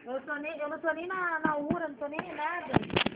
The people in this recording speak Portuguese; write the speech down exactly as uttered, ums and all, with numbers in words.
Eu, tô nem, eu não tô nem na, na U R A, não tô nem em nada.